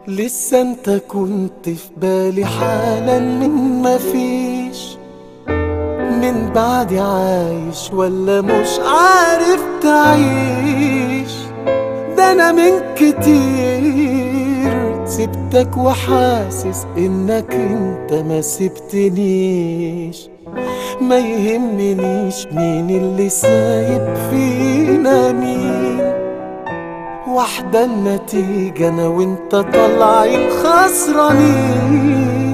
لسه انت كنت في بالي حالا من مفيش، من بعدي عايش ولا مش عارف تعيش؟ ده انا من كتير سبتك وحاسس انك انت ما سبتنيش. ما يهمنيش مين اللي سايب فينا مين، واحدة النتيجة انا وانت طالعين خسرانين.